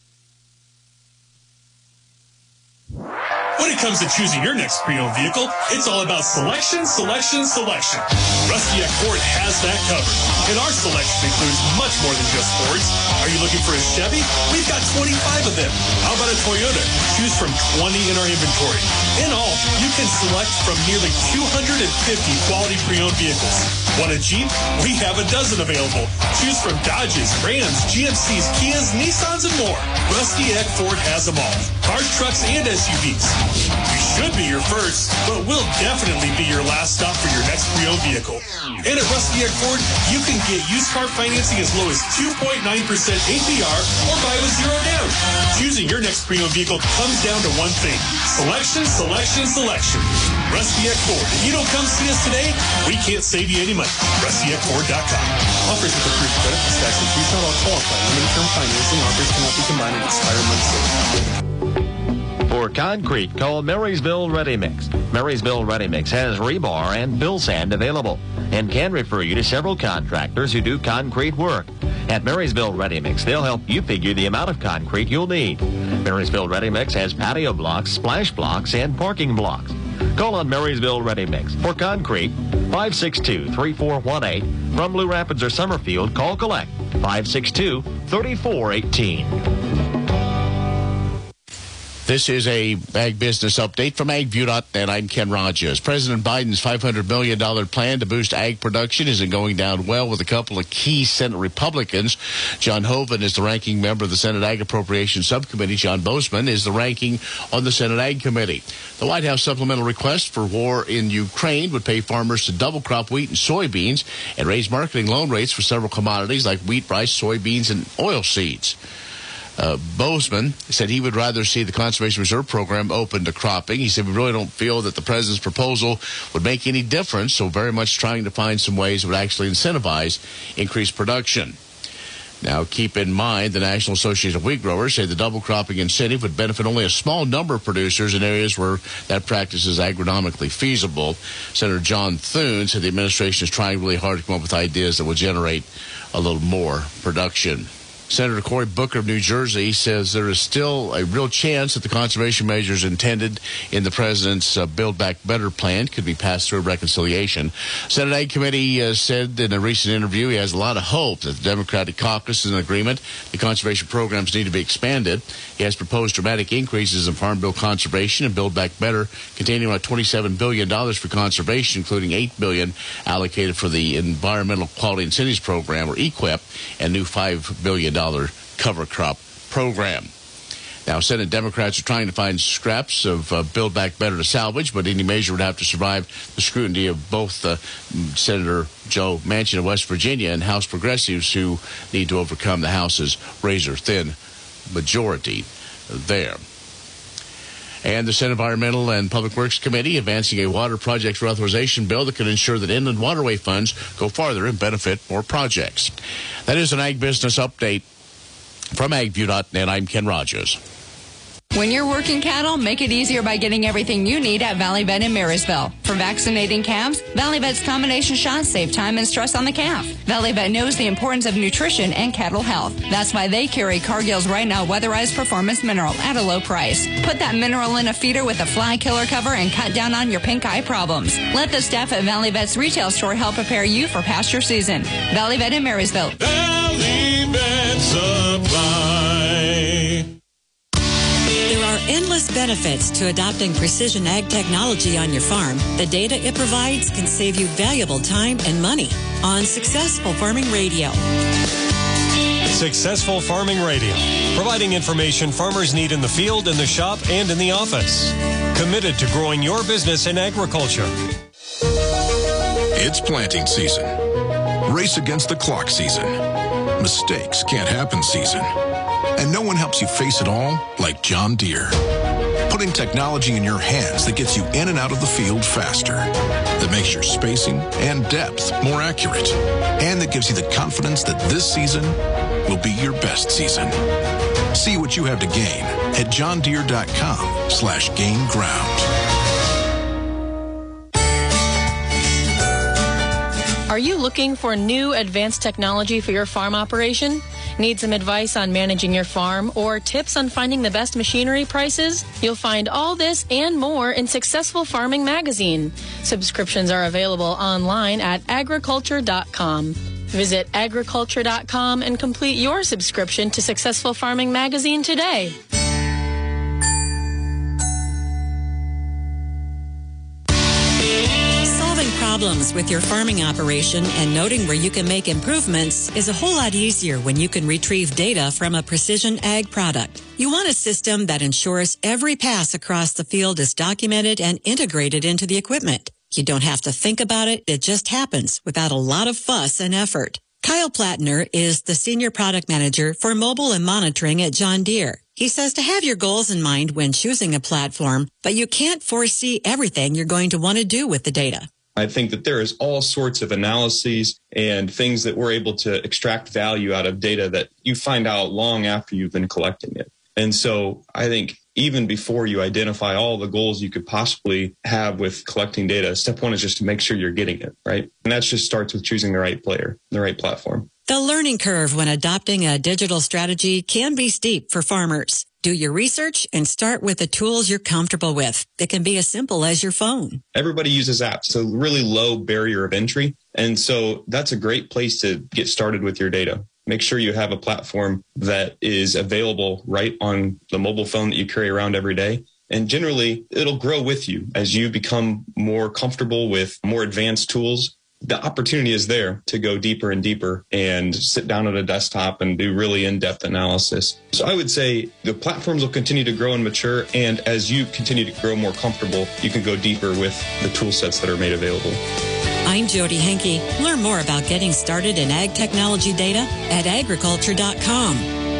When it comes to choosing your next pre-owned vehicle, it's all about selection, selection, selection. Rusty Eck Ford has that covered. And our selection includes much more than just Fords. Are you looking for a Chevy? We've got twenty-five of them. How about a Toyota? Choose from twenty in our inventory. In all, you can select from nearly two hundred fifty quality pre-owned vehicles. Want a Jeep? We have a dozen available. Choose from Dodges, Rams, G M Cs, Kias, Nissans, and more. Rusty Eck Ford has them all. Cars, trucks, and S U Vs. We should be your first, but we'll definitely be your last stop for your next pre-owned vehicle. And at Rusty Eck Ford, you can get used car financing as low as two point nine percent A P R or buy with zero down. Choosing your next pre-owned vehicle comes down to one thing: selection, selection, selection. Rusty Eck Ford. If you don't come see us today, we can't save you any money. Rusty Eck Ford dot com. Offers with approved credit for tax and fees not all qualify. Limited term financing offers cannot be combined and expire months later. For concrete, call Marysville Ready Mix. Marysville Ready Mix has rebar and fill sand available and can refer you to several contractors who do concrete work. At Marysville Ready Mix, they'll help you figure the amount of concrete you'll need. Marysville Ready Mix has patio blocks, splash blocks, and parking blocks. Call on Marysville Ready Mix for concrete, five six two, three four one eight. From Blue Rapids or Summerfield, call collect five six two, three four one eight. This is a Ag Business Update from Ag View dot net. I'm Ken Rogers. President Biden's five hundred million dollars plan to boost ag production isn't going down well with a couple of key Senate Republicans. John Hoeven is the ranking member of the Senate Ag Appropriations Subcommittee. John Bozeman is the ranking on the Senate Ag Committee. The White House supplemental request for war in Ukraine would pay farmers to double crop wheat and soybeans and raise marketing loan rates for several commodities like wheat, rice, soybeans, and oilseeds. Uh, Bozeman said he would rather see the Conservation Reserve Program open to cropping. He said, we really don't feel that the president's proposal would make any difference, so very much trying to find some ways that would actually incentivize increased production. Now, keep in mind, the National Association of Wheat Growers say the double cropping incentive would benefit only a small number of producers in areas where that practice is agronomically feasible. Senator John Thune said the administration is trying really hard to come up with ideas that will generate a little more production. Senator Cory Booker of New Jersey says there is still a real chance that the conservation measures intended in the president's uh, Build Back Better plan could be passed through reconciliation. Senate Ag Committee uh, said in a recent interview he has a lot of hope that the Democratic caucus is in agreement. The conservation programs need to be expanded. He has proposed dramatic increases in Farm Bill conservation and Build Back Better, containing about twenty-seven billion dollars for conservation, including eight billion dollars allocated for the Environmental Quality Incentives Program, or E Q I P, and new five billion dollars cover crop program. Now, Senate Democrats are trying to find scraps of uh, Build Back Better to salvage, but any measure would have to survive the scrutiny of both uh, Senator Joe Manchin of West Virginia and House progressives, who need to overcome the House's razor-thin majority there. And the Senate Environmental and Public Works Committee advancing a water project reauthorization bill that could ensure that inland waterway funds go farther and benefit more projects. That is an Ag Business Update from ag view dot net. I'm Ken Rogers. When you're working cattle, make it easier by getting everything you need at Valley Vet in Marysville. For vaccinating calves, Valley Vet's combination shots save time and stress on the calf. Valley Vet knows the importance of nutrition and cattle health. That's why they carry Cargill's Right Now Weatherized Performance Mineral at a low price. Put that mineral in a feeder with a fly killer cover and cut down on your pink eye problems. Let the staff at Valley Vet's retail store help prepare you for pasture season. Valley Vet in Marysville. Valley Vet Supply. There are endless benefits to adopting precision ag technology on your farm. The data it provides can save you valuable time and money. On Successful Farming Radio. Successful Farming Radio, providing information farmers need in the field, in the shop, and in the office. Committed to growing your business in agriculture. It's planting season. Race against the clock season. Mistakes can't happen season. And no one helps you face it all like John Deere. Putting technology in your hands that gets you in and out of the field faster, that makes your spacing and depth more accurate, and that gives you the confidence that this season will be your best season. See what you have to gain at john deere dot com slash gain ground. Are you looking for new advanced technology for your farm operation? Need some advice on managing your farm or tips on finding the best machinery prices? You'll find all this and more in Successful Farming Magazine. Subscriptions are available online at agriculture dot com. Visit agriculture dot com and complete your subscription to Successful Farming Magazine today. Problems with your farming operation and noting where you can make improvements is a whole lot easier when you can retrieve data from a precision ag product. You want a system that ensures every pass across the field is documented and integrated into the equipment. You don't have to think about it. It just happens without a lot of fuss and effort. Kyle Plattner is the Senior Product Manager for Mobile and Monitoring at John Deere. He says to have your goals in mind when choosing a platform, but you can't foresee everything you're going to want to do with the data. I think that there is all sorts of analyses and things that we're able to extract value out of data that you find out long after you've been collecting it. And so I think even before you identify all the goals you could possibly have with collecting data, step one is just to make sure you're getting it, right? And that just starts with choosing the right player, the right platform. The learning curve when adopting a digital strategy can be steep for farmers. Do your research and start with the tools you're comfortable with. It can be as simple as your phone. Everybody uses apps, so really low barrier of entry. And so that's a great place to get started with your data. Make sure you have a platform that is available right on the mobile phone that you carry around every day. And generally, it'll grow with you as you become more comfortable with more advanced tools. The opportunity is there to go deeper and deeper and sit down at a desktop and do really in-depth analysis. So I would say the platforms will continue to grow and mature. And as you continue to grow more comfortable, you can go deeper with the tool sets that are made available. I'm Jody Henke. Learn more about getting started in ag technology data at agriculture dot com.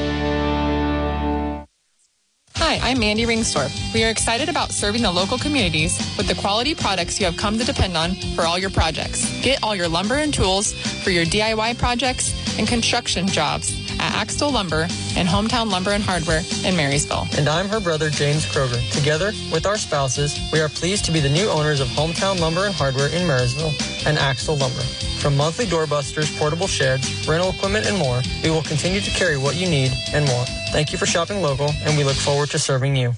Hi, I'm Mandy Ringstorff. We are excited about serving the local communities with the quality products you have come to depend on for all your projects. Get all your lumber and tools for your D I Y projects and construction jobs at Axtell Lumber and Hometown Lumber and Hardware in Marysville. And I'm her brother, James Kroger. Together with our spouses, we are pleased to be the new owners of Hometown Lumber and Hardware in Marysville and Axtell Lumber. From monthly doorbusters, portable sheds, rental equipment, and more, we will continue to carry what you need and want. Thank you for shopping local, and we look forward to serving you.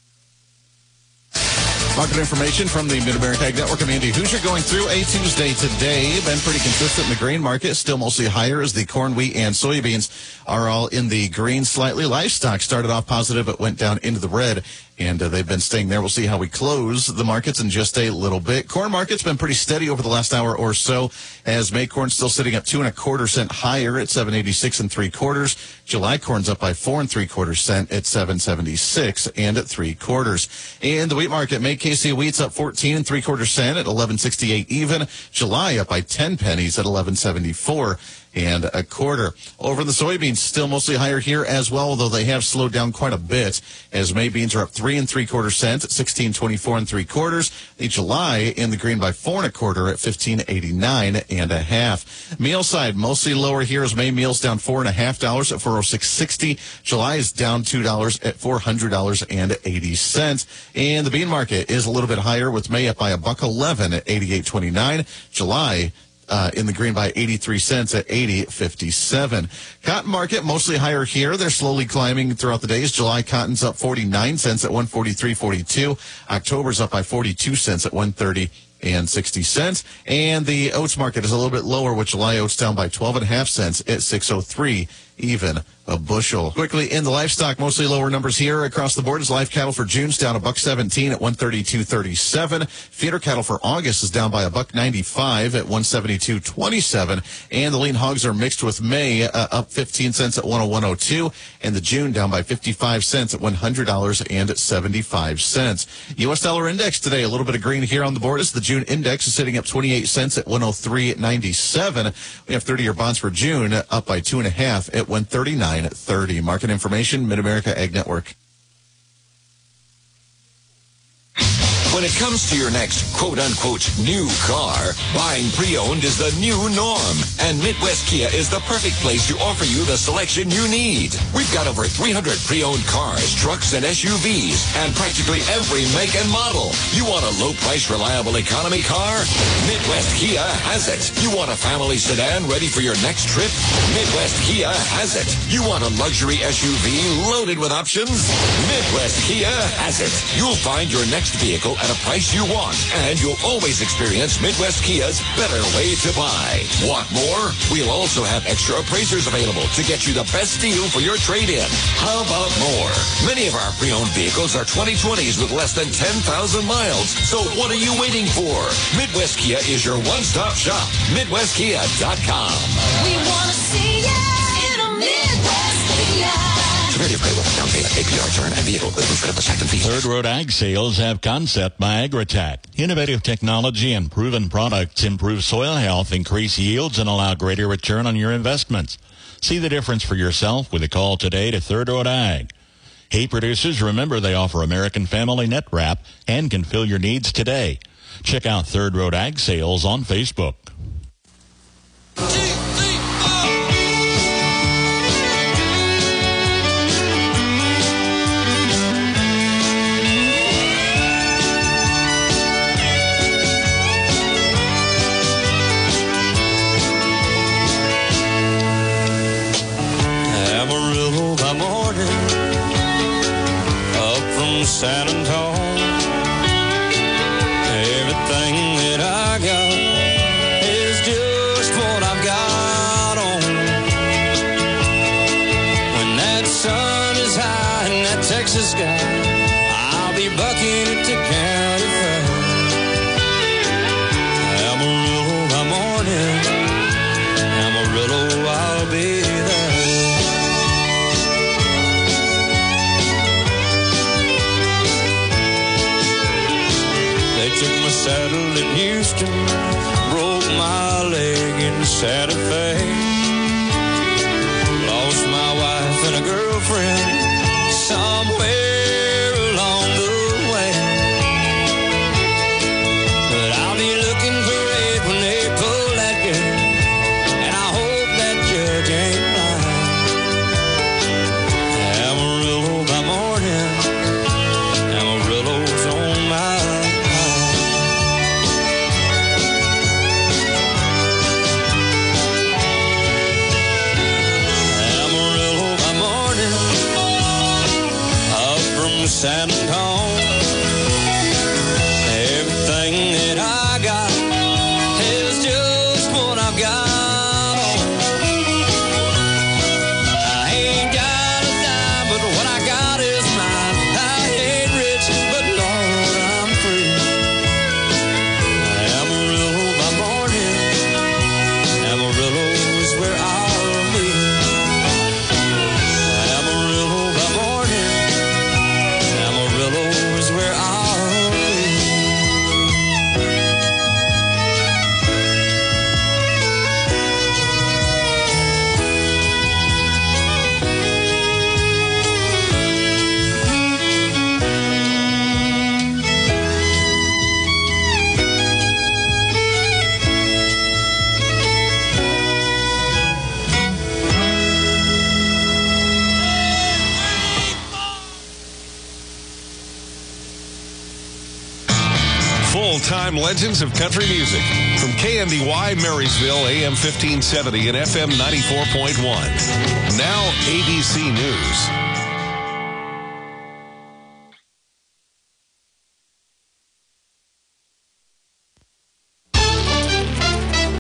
Market information from the Mid-America Ag Network. I'm Andy Hoosier going through a Tuesday today. Been pretty consistent in the grain market. Still mostly higher as the corn, wheat, and soybeans are all in the green slightly. Livestock started off positive but went down into the red, and uh, they've been staying there. We'll see how we close the markets in just a little bit. Corn market's been pretty steady over the last hour or so, as May corn still sitting up two and a quarter cent higher at seven eighty-six and three quarters. July corn's up by four and three quarters cent at seven seventy-six and at three quarters. In the wheat market, May K C wheat's up fourteen and three quarters cent at eleven sixty-eight even. July up by ten pennies at eleven seventy-four and a quarter. Over the soybeans, still mostly higher here as well, though they have slowed down quite a bit, as May beans are up three and three quarter cents at sixteen twenty-four and three quarters. The July in the green by four and a quarter at fifteen eighty-nine and a half. Meal side mostly lower here, as May meal's down four and a half dollars at four oh six sixty. July is down two dollars at four hundred dollars and eighty cents. And the bean market is a little bit higher, with May up by a buck eleven at eighty-eight twenty-nine. July Uh, in the green by eighty-three cents at eighty fifty-seven. Cotton market mostly higher here. They're slowly climbing throughout the days. July cotton's up forty-nine cents at one forty-three forty-two. October's up by forty-two cents at one thirty and sixty cents. And the oats market is a little bit lower, with July oats down by twelve and a half cents at six oh three even a bushel. Quickly in the livestock, mostly lower numbers here across the board, as live cattle for June's down a buck seventeen at one thirty-two thirty-seven. Feeder cattle for August is down by a buck ninety-five at one seventy-two twenty-seven. And the lean hogs are mixed with May uh, up fifteen cents at one oh one oh two, and the June down by fifty-five cents at one hundred dollars and seventy-five cents. U S dollar index today, a little bit of green here on the board, as the June index is sitting up twenty-eight cents at one oh three ninety-seven. We have thirty-year bonds for June up by two and a half at one thirty-nine thirty. Market information, Mid-America Ag Network. When it comes to your next quote-unquote new car, buying pre-owned is the new norm. And Midwest Kia is the perfect place to offer you the selection you need. We've got over three hundred pre-owned cars, trucks, and S U Vs, and practically every make and model. You want a low-price, reliable economy car? Midwest Kia has it. You want a family sedan ready for your next trip? Midwest Kia has it. You want a luxury S U V loaded with options? Midwest Kia has it. You'll find your next vehicle at a price you want, and you'll always experience Midwest Kia's better way to buy. Want more? We'll also have extra appraisers available to get you the best deal for your trade-in. How about more? Many of our pre-owned vehicles are twenty twenties with less than ten thousand miles. So what are you waiting for? Midwest Kia is your one-stop shop. Midwest Kia dot com. We want to see you in a Midwest Kia. Down payment, A P R turn, and vehicle fees. Third Road Ag Sales have Concept by Agritech. Innovative technology and proven products improve soil health, increase yields, and allow greater return on your investments. See the difference for yourself with a call today to Third Road Ag. Hey, producers, remember they offer American Family Net Wrap and can fill your needs today. Check out Third Road Ag Sales on Facebook. San Antonio, everything that I got is just what I've got on. When that sun is high in that Texas sky, I'll be bucking at the county fair. Amarillo by morning, Amarillo I'll be there. Took my saddle in Houston, broke my leg in Santa Fe. Lost my wife and a girlfriend somewhere along the way. But I'll be looking for it when they pull that gun, and I hope that judge ain't lying. Amarillo by morning, Amarillo's on my is just what I've got. I ain't got a dime, but what I got is mine. I ain't rich, but Lord, I'm free. Amarillo by morning, Amarillo is where I'll be. Amarillo by morning, Amarillo is where I'll be. Full-time legends of country music from K N D Y Marysville, A M fifteen seventy and F M ninety-four point one. Now A B C News.